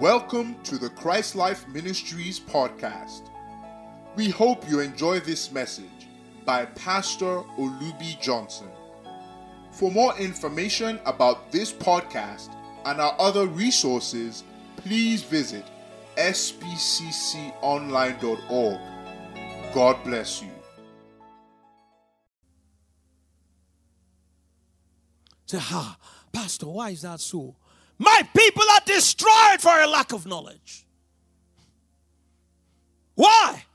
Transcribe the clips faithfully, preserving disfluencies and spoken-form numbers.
Welcome to the Christ Life Ministries podcast. We hope you enjoy this message by Pastor Olubi Johnson. For more information about this podcast and our other resources, please visit s p c c online dot org. God bless you. Say, ha, Pastor, why is that so? My people are destroyed for a lack of knowledge. Why?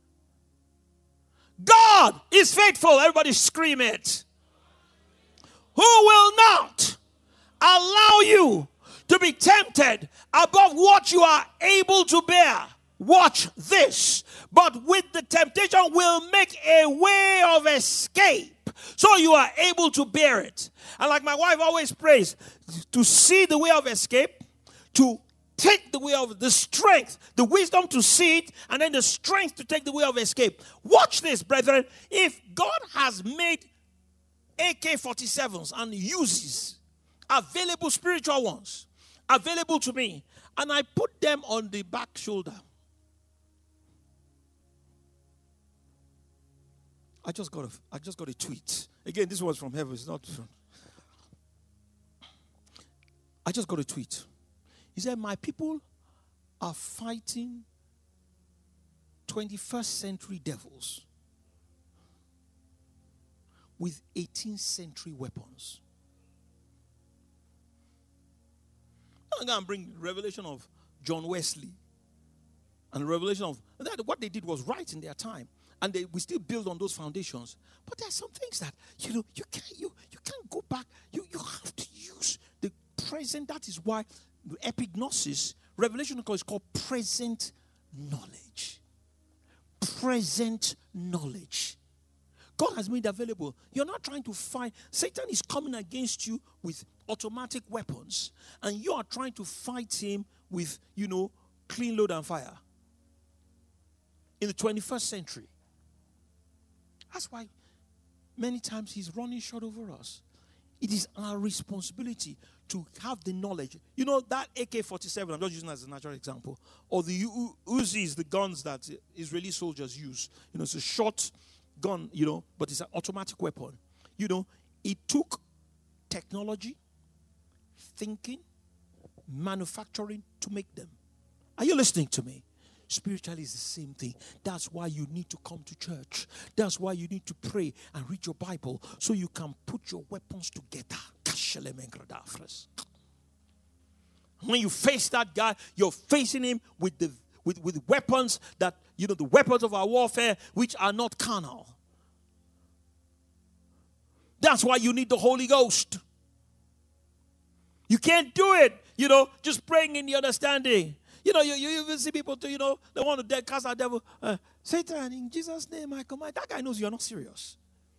God is faithful. Everybody scream it. Who will not allow you to be tempted above what you are able to bear? Watch this. But with the temptation will make a way of escape, so you are able to bear it. And like my wife always prays, to see the way of escape, to take the way of the strength, the wisdom to see it, and then the strength to take the way of escape. Watch this, brethren. If God has made A K forty-sevens and uses available spiritual ones available to me, and I put them on the back shoulder, I just got a, I just got a tweet. Again, this was from heaven. It's not from. I just got a tweet. He said, my people are fighting twenty-first century devils with eighteenth century weapons. I'm going to bring revelation of John Wesley and revelation of that. What they did was right in their time. And they, we still build on those foundations. But there are some things that, you know, you can't, you, you can't go back. You, you have to use the present. That is why epignosis, revelation is called present knowledge. Present knowledge. God has made available. You're not trying to fight. Satan is coming against you with automatic weapons. And you are trying to fight him with, you know, clean load and fire. In the twenty-first century. That's why many times he's running short over us. It is our responsibility to have the knowledge. You know, that A K forty-seven, I'm just using as a natural example, or the U- Uzis, the guns that Israeli soldiers use. You know, it's a short gun, you know, but it's an automatic weapon. You know, it took technology, thinking, manufacturing to make them. Are you listening to me? Spiritually is the same thing. That's why you need to come to church. That's why you need to pray and read your Bible so you can put your weapons together. When you face that guy, you're facing him with the with, with weapons that, you know, the weapons of our warfare, which are not carnal. That's why you need the Holy Ghost. You can't do it, you know, just praying in the understanding. You know, you, you even see people, too, you know, they want to cast out devil. Uh, Satan, in Jesus' name, I command. That guy knows you're not serious.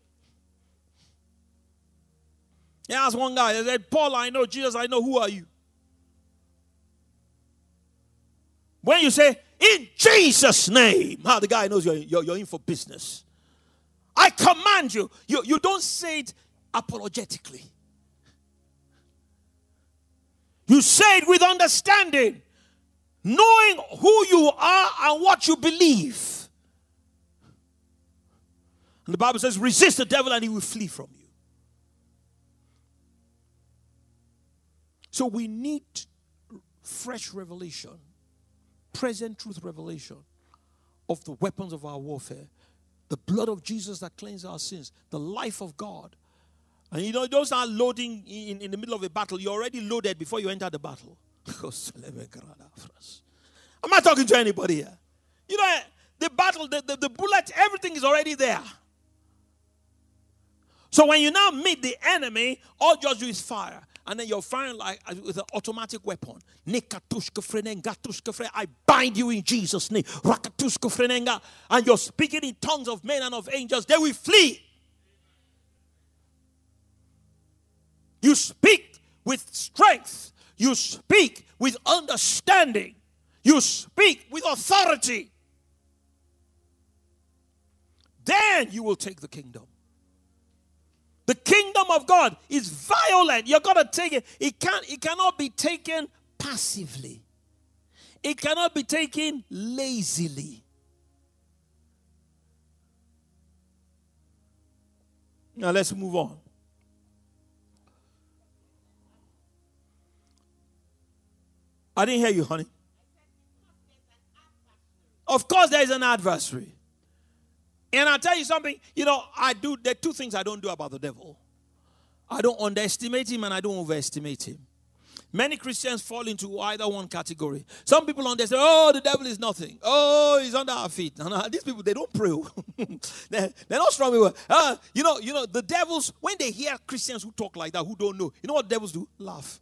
He asked one guy, they said, Paul, I know, Jesus, I know, who are you? When you say, in Jesus' name, how the guy knows you're, you're, you're in for business. I command you. You, you don't say it apologetically. You say it with understanding. Knowing who you are and what you believe. And the Bible says, resist the devil and he will flee from you. So we need fresh revelation, present truth revelation of the weapons of our warfare. The blood of Jesus that cleanses our sins. The life of God. And you know, those are loading in, in the middle of a battle. You're already loaded before you enter the battle. Am I talking to anybody here? You know, the battle, the, the, the bullet, everything is already there. So when you now meet the enemy, all you just do is fire. And then you're firing like with an automatic weapon. I bind you in Jesus' name. And you're speaking in tongues of men and of angels. They will flee. You speak with strength. You speak with understanding. You speak with authority. Then you will take the kingdom. The kingdom of God is violent. You're going to take it. It, can't, it cannot be taken passively. It cannot be taken lazily. Now let's move on. I didn't hear you, honey. Of course there is an adversary. And I'll tell you something, you know, I do, there are two things I don't do about the devil. I don't underestimate him and I don't overestimate him. Many Christians fall into either one category. Some people understand, oh, the devil is nothing. Oh, he's under our feet. No, no, these people, they don't pray. they're, they're not strong people. Uh, you know, you know, the devils, when they hear Christians who talk like that, who don't know, you know what devils do? Laugh.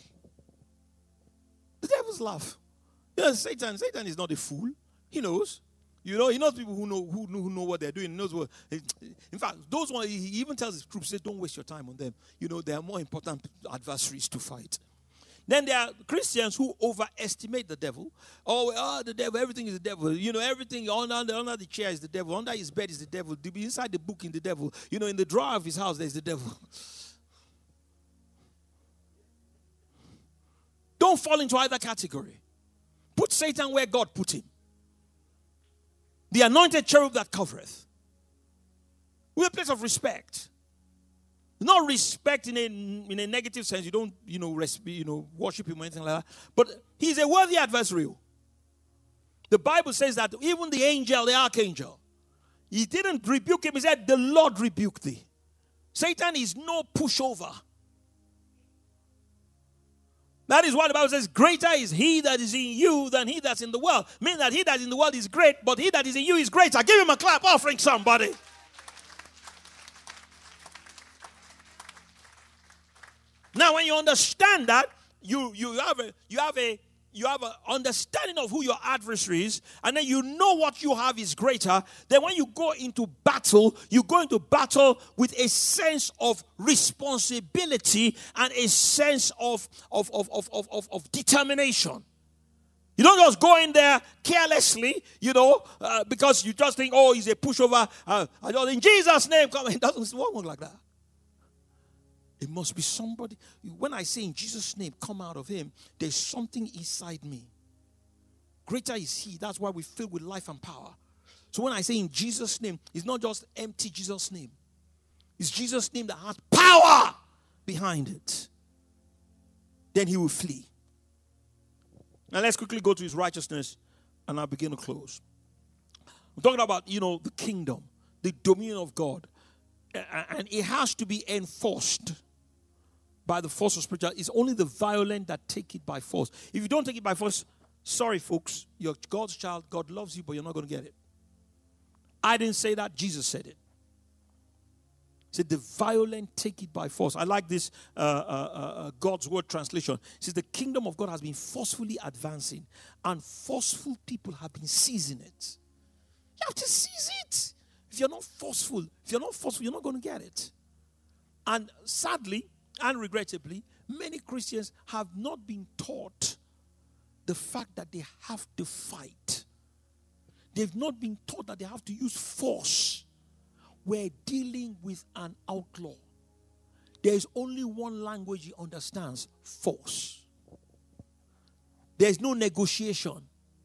The devils laugh. You know, Satan, Satan is not a fool. He knows. You know, he knows people who know who know, who know what they're doing. He knows what. In fact, those ones, he even tells his troops, says, don't waste your time on them. You know, there are more important adversaries to fight. Then there are Christians who overestimate the devil. Oh, oh, the devil, everything is the devil. You know, everything under, under the chair is the devil. Under his bed is the devil. Inside the book in the devil. You know, in the drawer of his house, there's the devil. Don't fall into either category. Put Satan where God put him. The anointed cherub that covereth. With a place of respect. Not respect in a, in a negative sense. You don't, you know, res, you know, worship him or anything like that. But he's a worthy adversary. The Bible says that even the angel, the archangel, he didn't rebuke him. He said, the Lord rebuked thee. Satan is no pushover. That is why the Bible says, greater is he that is in you than he that's in the world. Meaning that he that is in the world is great, but he that is in you is greater. Give him a clap offering, somebody. Now, when you understand that, you, you have a you have a you have an understanding of who your adversary is, and then you know what you have is greater. Then when you go into battle, you go into battle with a sense of responsibility and a sense of, of, of, of, of, of, of determination. You don't just go in there carelessly, you know, uh, because you just think, oh, he's a pushover. Uh, I don't, in Jesus' name, come. It doesn't work like that. It must be somebody. When I say in Jesus' name, come out of him, there's something inside me. Greater is he. That's why we fill with life and power. So when I say in Jesus' name, it's not just empty Jesus' name. It's Jesus' name that has power behind it. Then he will flee. Now let's quickly go to his righteousness and I'll begin to close. We're talking about, you know, the kingdom, the dominion of God. And it has to be enforced by the force of spiritual. It's only the violent that take it by force. If you don't take it by force, sorry folks, you're God's child. God loves you, but you're not going to get it. I didn't say that. Jesus said it. He said the violent take it by force. I like this uh, uh, uh, God's word translation. It says the kingdom of God has been forcefully advancing and forceful people have been seizing it. You have to seize it. If you're not forceful, if you're not forceful, you're not going to get it. And sadly and regrettably, many Christians have not been taught the fact that they have to fight. They've not been taught that they have to use force. We're dealing with an outlaw. There is only one language he understands: force. There's no negotiation.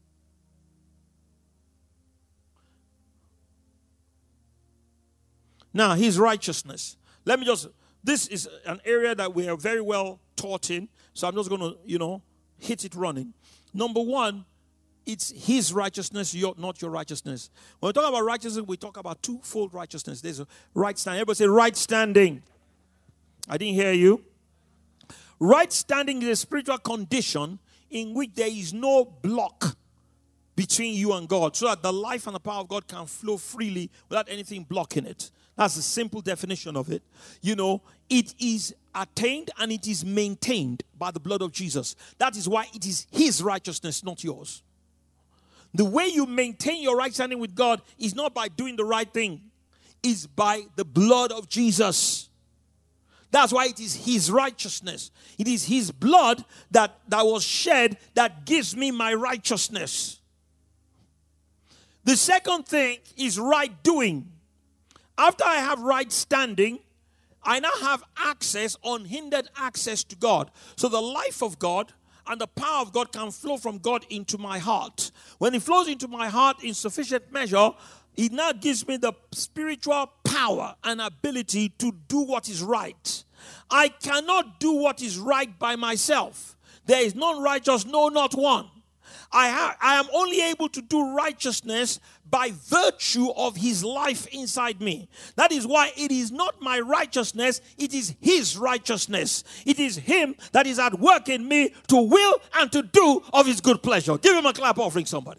Now, his righteousness. Let me just, this is an area that we are very well taught in, so I'm just going to, you know, hit it running. Number one, it's his righteousness, your, not your righteousness. When we talk about righteousness, we talk about twofold righteousness. There's a right standing. Everybody say right standing. I didn't hear you. Right standing is a spiritual condition in which there is no block between you and God, so that the life and the power of God can flow freely without anything blocking it. That's a simple definition of it. You know, it is attained and it is maintained by the blood of Jesus. That is why it is his righteousness, not yours. The way you maintain your right standing with God is not by doing the right thing. It's by the blood of Jesus. That's why it is his righteousness. It is his blood that, that was shed that gives me my righteousness. The second thing is right doing. After I have right standing, I now have access, unhindered access to God. So the life of God and the power of God can flow from God into my heart. When it flows into my heart in sufficient measure, it now gives me the spiritual power and ability to do what is right. I cannot do what is right by myself. There is none righteous, no, not one. I, ha- I am only able to do righteousness by virtue of his life inside me. That is why it is not my righteousness, it is his righteousness. It is him that is at work in me to will and to do of his good pleasure. Give him a clap offering, somebody.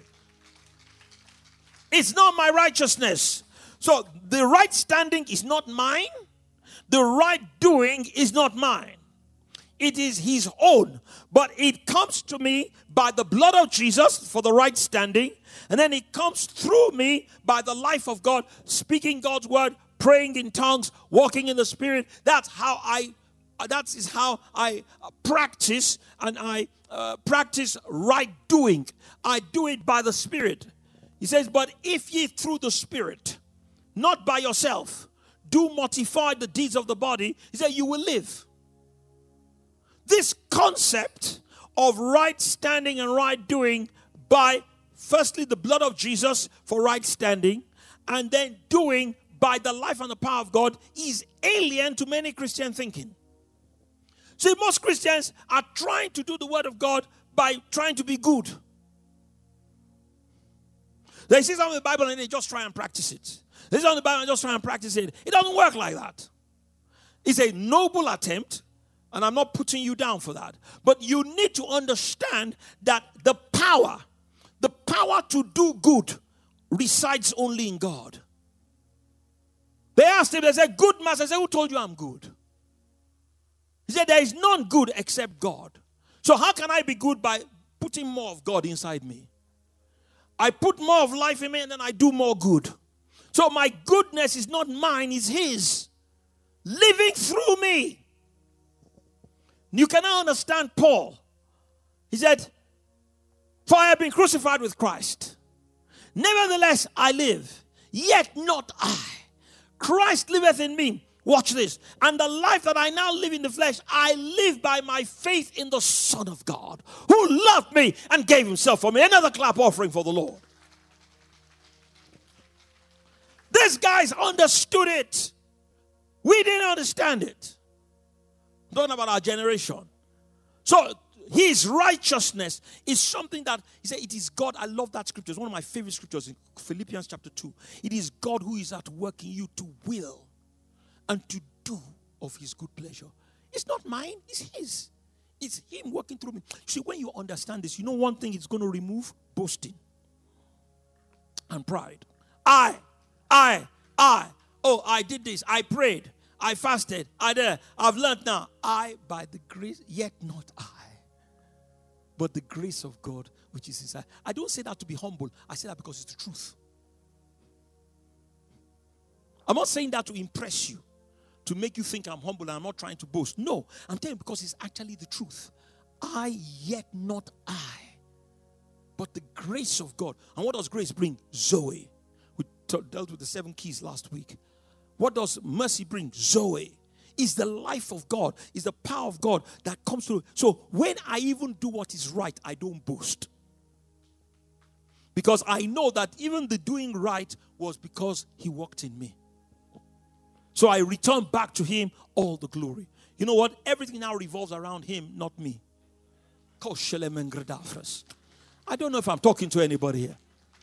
It's not my righteousness. So the right standing is not mine. The right doing is not mine. It is his own. But it comes to me by the blood of Jesus for the right standing. And then it comes through me by the life of God, speaking God's word, praying in tongues, walking in the Spirit. That's how I, that is how I practice, and I uh, practice right doing. I do it by the Spirit. He says, but if ye through the Spirit, not by yourself, do mortify the deeds of the body, he said, you will live. This concept of right standing and right doing by, firstly, the blood of Jesus for right standing, and then doing by the life and the power of God is alien to many Christian thinking. See, most Christians are trying to do the word of God by trying to be good. They see something in the Bible and they just try and practice it. They see something in the Bible and just try and practice it. It doesn't work like that. It's a noble attempt, and I'm not putting you down for that. But you need to understand that the power, the power to do good resides only in God. They asked him, they said, good master. I said, who told you I'm good? He said, there is none good except God. So how can I be good? By putting more of God inside me. I put more of life in me and then I do more good. So my goodness is not mine, it's his. Living through me. You cannot understand Paul. He said, for I have been crucified with Christ. Nevertheless I live, yet not I. Christ liveth in me. Watch this. And the life that I now live in the flesh, I live by my faith in the Son of God, who loved me and gave himself for me. Another clap offering for the Lord. These guys understood it. We didn't understand it. I'm talking about our generation. So his righteousness is something that, he said, it is God. I love that scripture. It's one of my favorite scriptures in Philippians chapter two. It is God who is at work in you to will and to do of his good pleasure. It's not mine, it's his. It's him working through me. See, when you understand this, you know one thing it's going to remove? Boasting and pride. I, I, I, oh, I did this, I prayed, I fasted, I did, I've learned now. I, by the grace, yet not I, but the grace of God which is inside. I don't say that to be humble. I say that because it's the truth. I'm not saying that to impress you, to make you think I'm humble and I'm not trying to boast. No, I'm telling you because it's actually the truth. I, yet not I, but the grace of God. And what does grace bring? Zoe. We t- dealt with the seven keys last week. What does mercy bring? Zoe. Is the life of God, is the power of God that comes through. So when I even do what is right, I don't boast. Because I know that even the doing right was because he worked in me. So I return back to him all the glory. You know what? Everything now revolves around him, not me. I don't know if I'm talking to anybody here.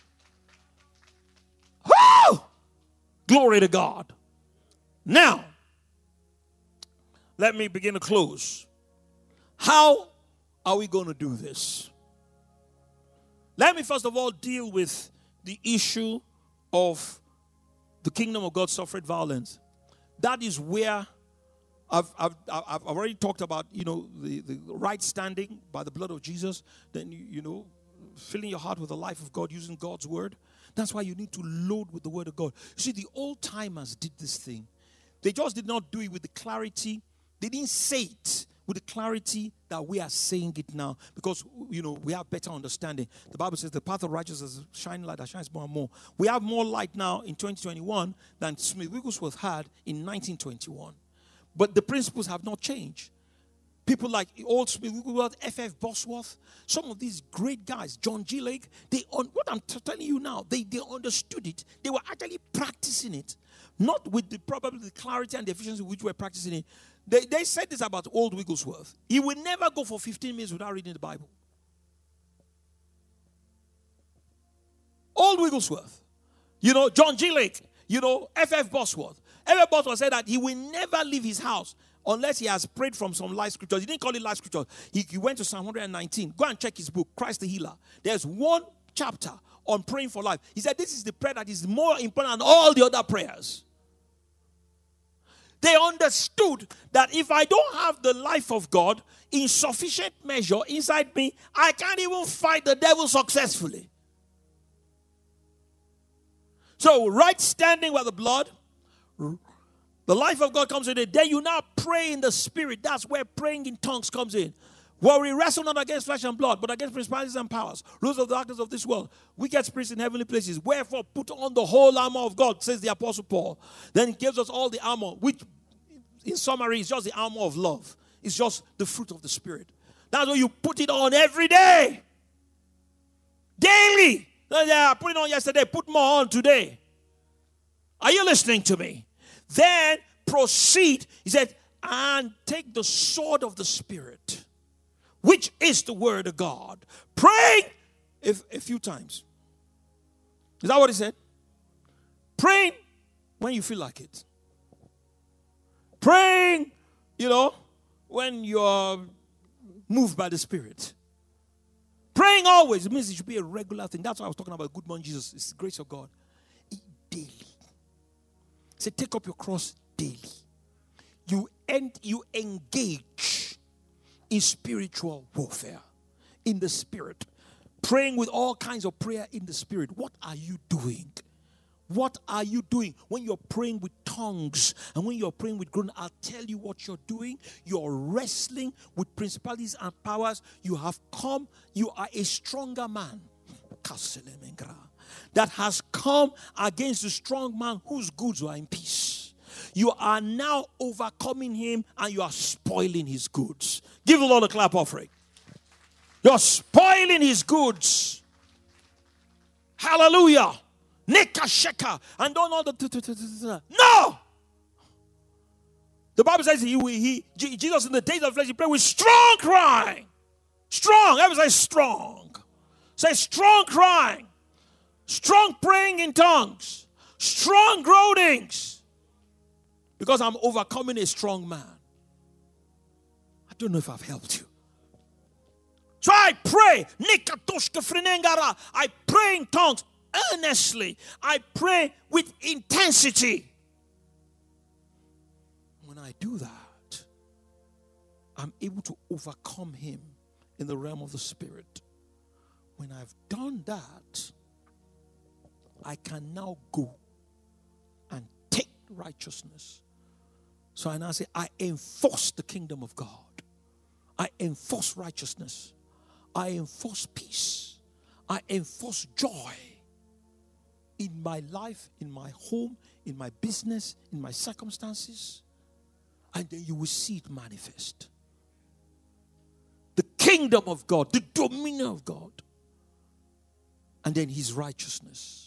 Woo! Glory to God. Now, let me begin to close. How are we going to do this? Let me first of all deal with the issue of the kingdom of God suffered violence. That is where I've, I've, I've already talked about, you know, the, the right standing by the blood of Jesus. Then, you, you know, filling your heart with the life of God, using God's word. That's why you need to load with the word of God. You see, the old timers did this thing. They just did not do it with the clarity. They didn't say it with the clarity that we are saying it now, because, you know, we have better understanding. The Bible says the path of righteousness is a shining light that shines more and more. We have more light now in twenty twenty-one than Smith Wigglesworth had in nineteen twenty-one. But the principles have not changed. People like Old Smith, F F Bosworth, some of these great guys, John G. Lake, they on what I'm t- telling you now, they, they understood it. They were actually practicing it. Not with the probably the clarity and the efficiency with which we're practicing it. They, they said this about old Wigglesworth. He would never go for fifteen minutes without reading the Bible. Old Wigglesworth. You know, John G. Lake. You know, F F Bosworth. F F Bosworth said that he will never leave his house unless he has prayed from some life scriptures. He didn't call it life scriptures. He, he went to Psalm one nineteen. Go and check his book, Christ the Healer. There's one chapter on praying for life. He said this is the prayer that is more important than all the other prayers. They understood that if I don't have the life of God in sufficient measure inside me, I can't even fight the devil successfully. So, right standing with the blood, the life of God comes in it. Then you now pray in the Spirit. That's where praying in tongues comes in. Where we wrestle not against flesh and blood, but against principalities and powers, rulers of the darkness of this world, wicked spirits in heavenly places. Wherefore, put on the whole armor of God, says the Apostle Paul. Then he gives us all the armor, which, in summary, is just the armor of love. It's just the fruit of the Spirit. That's why you put it on every day. Daily. Yeah, put it on yesterday, put more on today. Are you listening to me? Then proceed, he said, and take the sword of the Spirit, which is the word of God. Praying if, a few times. Is that what he said? Praying when you feel like it. Praying, you know, when you're moved by the Spirit. Praying always. It means it should be a regular thing. That's why I was talking about good morning, Jesus. It's the grace of God. Daily. Say, take up your cross daily. You end, you engage in spiritual warfare. In the Spirit. Praying with all kinds of prayer in the Spirit. What are you doing? What are you doing? When you're praying with tongues and when you're praying with groan, I'll tell you what you're doing. You're wrestling with principalities and powers. You have come. You are a stronger man that has come against the strong man whose goods are in peace. You are now overcoming him and you are spoiling his goods. Give the Lord a clap offering. You're spoiling his goods. Hallelujah. Neka sheka. And don't know the... No! The Bible says he, he, Jesus in the days of flesh, he prayed with strong crying. Strong. Everybody say strong. Say strong crying. Strong praying in tongues. Strong groanings. Because I'm overcoming a strong man. I don't know if I've helped you. So I pray. I pray in tongues earnestly. I pray with intensity. When I do that, I'm able to overcome him in the realm of the Spirit. When I've done that, I can now go and take righteousness. So I now say, I enforce the kingdom of God. I enforce righteousness. I enforce peace. I enforce joy in my life, in my home, in my business, in my circumstances. And then you will see it manifest. The kingdom of God, the dominion of God. And then his righteousness.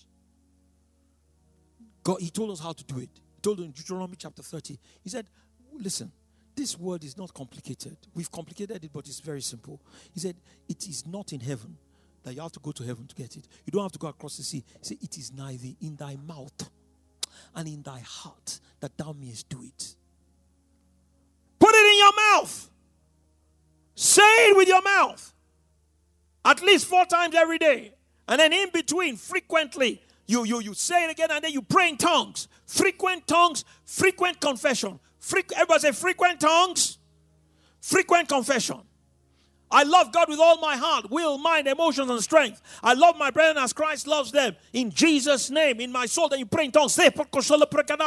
God, he told us how to do it. He told us in Deuteronomy chapter thirty. He said, listen, this word is not complicated. We've complicated it, but it's very simple. He said, it is not in heaven that you have to go to heaven to get it. You don't have to go across the sea. He said, it is neither in thy mouth and in thy heart that thou mayest do it. Put it in your mouth. Say it with your mouth. At least four times every day. And then in between, frequently, you, you, you say it again and then you pray in tongues. Frequent tongues, frequent confession. Frequ- Everybody say frequent tongues, frequent confession. I love God with all my heart, will, mind, emotions, and strength. I love my brethren as Christ loves them. In Jesus' name, in my soul, then you pray in tongues. Immediately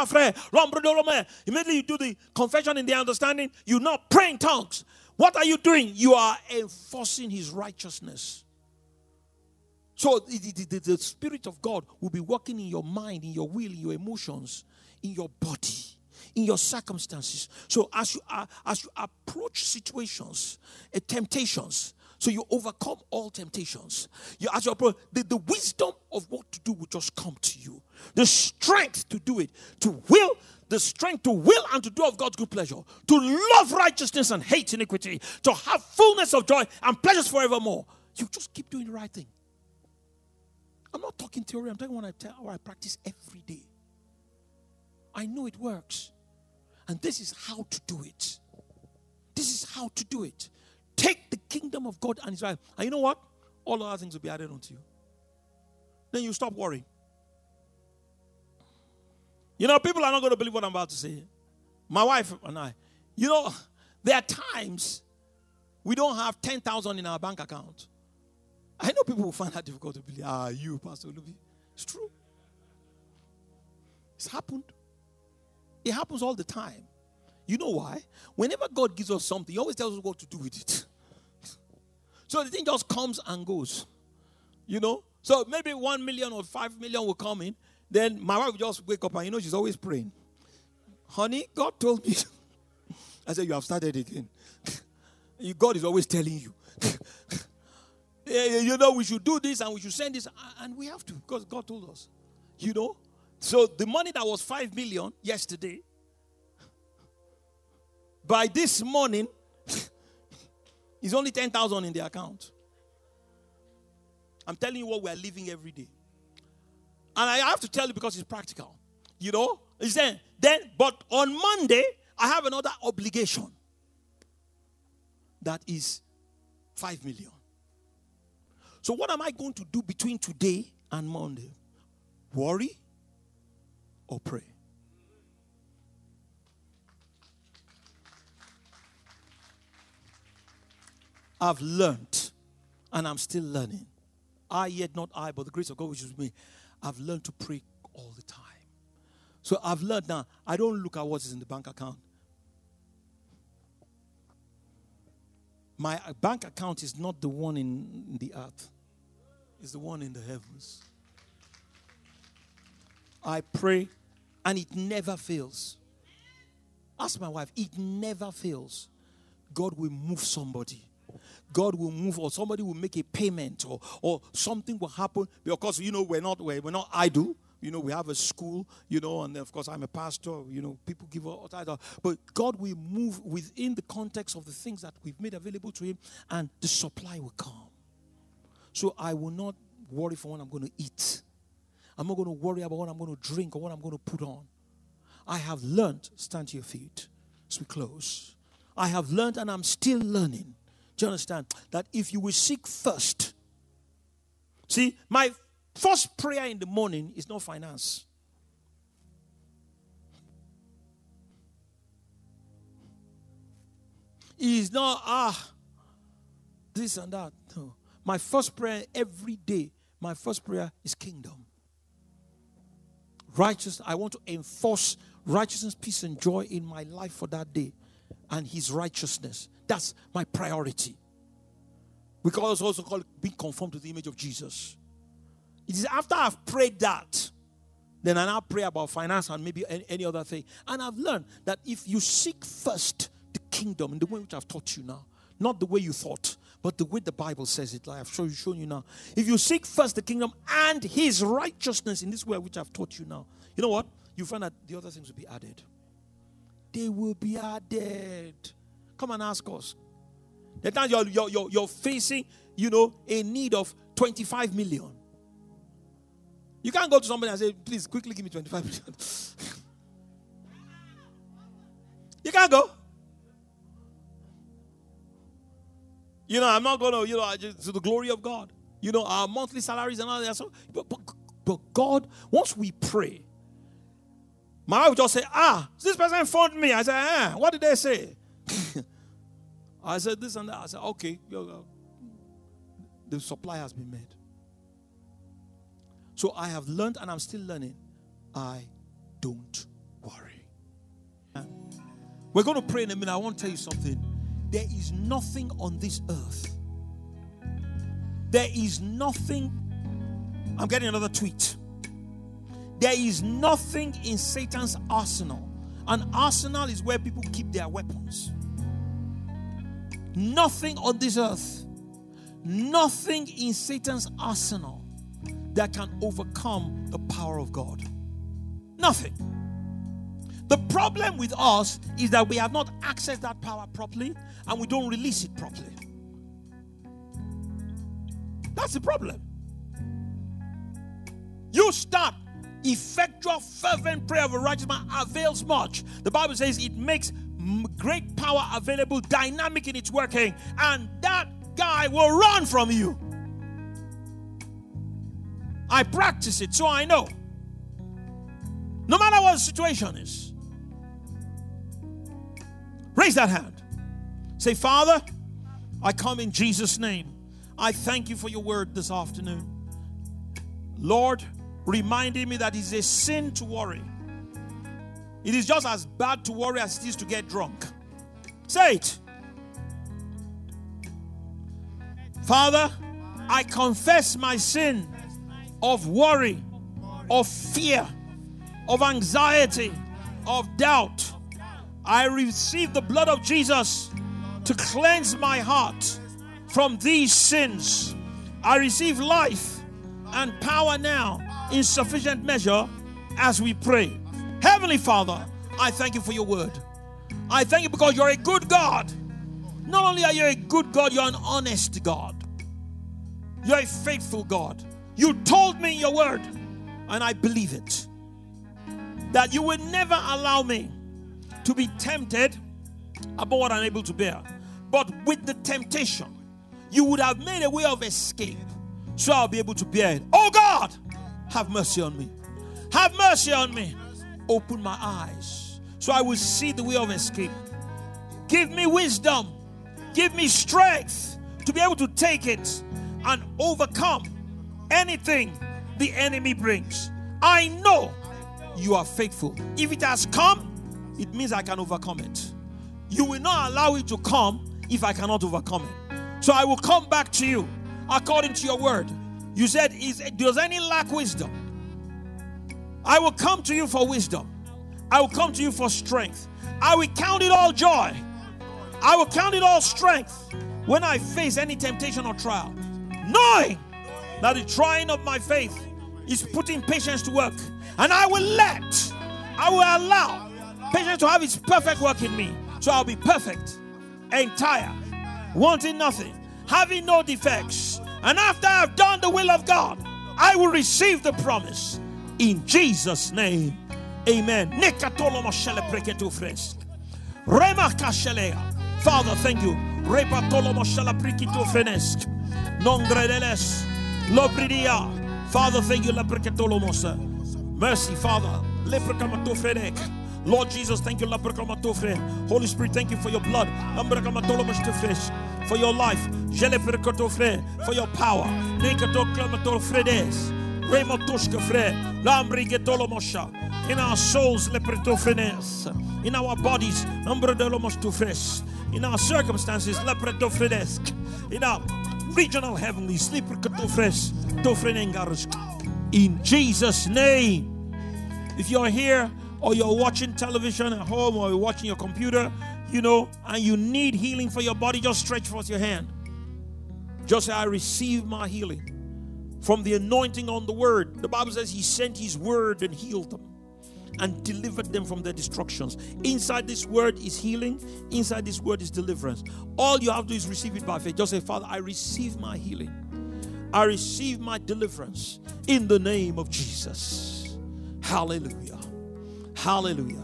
you do the confession in the understanding. You now pray in tongues. What are you doing? You are enforcing his righteousness. So the, the, the, the Spirit of God will be working in your mind, in your will, in your emotions, in your body. in your circumstances. So as you are, as you approach situations, uh, temptations, so you overcome all temptations. You, as you approach, the, the wisdom of what to do will just come to you. The strength to do it, to will, the strength to will and to do of God's good pleasure, to love righteousness and hate iniquity, to have fullness of joy and pleasures forevermore. You just keep doing the right thing. I'm not talking theory. I'm talking what I, tell, what I practice every day. I know it works. And this is how to do it. This is how to do it. Take the kingdom of God and His right. And you know what? All other things will be added onto you. Then you stop worrying. You know, people are not going to believe what I'm about to say. My wife and I. You know, there are times we don't have ten thousand in our bank account. I know people will find that difficult to believe. Ah, you, Pastor Olubi. It's true. It's happened. It happens all the time. You know why? Whenever God gives us something, He always tells us what to do with it. So the thing just comes and goes. You know? So maybe one million or five million will come in. Then my wife will just wake up and you know she's always praying. Honey, God told me. I said, you have started again. God is always telling you. You know, we should do this and we should send this. And we have to because God told us. You know? So the money that was five million yesterday, by this morning, is only ten thousand in the account. I'm telling you what we are living every day. And I have to tell you because it's practical. You know? He said, then, but on Monday, I have another obligation. That is five million. So what am I going to do between today and Monday? Worry or pray? I've learned, and I'm still learning. I yet not I, but the grace of God which is with me. I've learned to pray all the time. So I've learned now, I don't look at what is in the bank account. My bank account is not the one in the earth. It's the one in the heavens. I pray, and it never fails. Ask my wife, it never fails. God will move somebody. God will move, or somebody will make a payment, or, or something will happen. Because, you know, we're not, we're, we're not idle. You know, we have a school, you know, and of course I'm a pastor. You know, people give us title. But God will move within the context of the things that we've made available to Him, and the supply will come. So I will not worry for what I'm going to eat. I'm not going to worry about what I'm going to drink or what I'm going to put on. I have learned, stand to your feet as we close. I have learned, and I'm still learning. Do you understand? That if you will seek first. See, my first prayer in the morning is not finance. It is not, ah, this and that. No. My first prayer every day, my first prayer is kingdom. Righteousness. I want to enforce righteousness, peace, and joy in my life for that day. And His righteousness. That's my priority. We can also call it being conformed to the image of Jesus. It is after I've prayed that, then I now pray about finance and maybe any, any other thing. And I've learned that if you seek first the kingdom in the way which I've taught you now, not the way you thought, but the way the Bible says it, like I've shown you, shown you now. If you seek first the kingdom and His righteousness in this way which I've taught you now, you know what? You find that the other things will be added. They will be added. Come and ask us. The time you're, you're, you're, you're facing, you know, a need of twenty-five million. You can't go to somebody and say, please, quickly give me twenty-five million. You can't go. You know, I'm not going to, you know, just to the glory of God. You know, our monthly salaries and all that. So, but, but, but God, once we pray, my wife would just say, ah, this person phoned me. I said, ah, what did they say? I said this and that. I said, okay, the supply has been made. So I have learned, and I'm still learning. I don't worry. We're going to pray in a minute. I want to tell you something. There is nothing on this earth. There is nothing. I'm getting another tweet. There is nothing in Satan's arsenal. An arsenal is where people keep their weapons. Nothing on this earth, nothing in Satan's arsenal that can overcome the power of God. Nothing. The problem with us is that we have not accessed that power properly and we don't release it properly. That's the problem. You start. Effectual, fervent prayer of a righteous man avails much. The Bible says it makes great power available, dynamic in its working, and that guy will run from you. I practice it, so I know. No matter what the situation is. Raise that hand. Say, Father, I come in Jesus' name. I thank you for your word this afternoon. Lord, reminding me that it's a sin to worry. It is just as bad to worry as it is to get drunk. Say it. Father, I confess my sin of worry, of fear, of anxiety, of doubt. I receive the blood of Jesus to cleanse my heart from these sins. I receive life and power now in sufficient measure as we pray. Heavenly Father, I thank you for your word. I thank you because you're a good God. Not only are you a good God, you're an honest God. You're a faithful God. You told me in your word, and I believe it, that you will never allow me to be tempted above what I'm able to bear. But with the temptation, you would have made a way of escape, so I'll be able to bear it. Oh God, have mercy on me. Have mercy on me. Open my eyes so I will see the way of escape. Give me wisdom. Give me strength to be able to take it and overcome anything the enemy brings. I know you are faithful. If it has come, it means I can overcome it. You will not allow it to come if I cannot overcome it. So I will come back to you according to your word. You said, is, does any lack wisdom? I will come to you for wisdom. I will come to you for strength. I will count it all joy. I will count it all strength when I face any temptation or trial, knowing that the trying of my faith is putting patience to work. And I will let, I will allow patience to have its perfect work in me. So I'll be perfect, entire, wanting nothing, having no defects. And after I've done the will of God, I will receive the promise. In Jesus' name, amen. Father, thank you. Father, thank you. Mercy, Father. Lord Jesus, thank you. Holy Spirit, thank you for your blood, for your life, for your power. In our souls, in our bodies, in our circumstances, in our regional heavenlies, in Jesus' name. If you're here or you're watching television at home or you're watching your computer, you know, and you need healing for your body, just stretch forth your hand. Just say, I receive my healing from the anointing on the word. The Bible says he sent his word and healed them and delivered them from their destructions. Inside this word is healing. Inside this word is deliverance. All you have to do is receive it by faith. Just say, Father, I receive my healing. I receive my deliverance in the name of Jesus. Hallelujah. Hallelujah.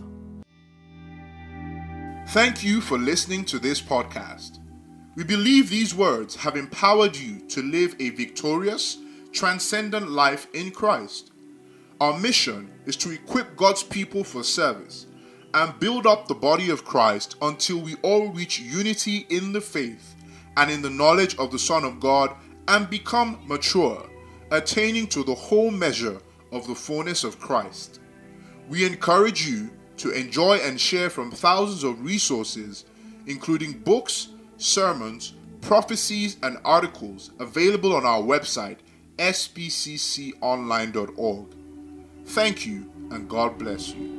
Thank you for listening to this podcast. We believe these words have empowered you to live a victorious, transcendent life in Christ. Our mission is to equip God's people for service and build up the body of Christ until we all reach unity in the faith and in the knowledge of the Son of God and become mature, attaining to the whole measure of the fullness of Christ. We encourage you to enjoy and share from thousands of resources, including books, sermons, prophecies, and articles available on our website, s b c c online dot org. Thank you, and God bless you.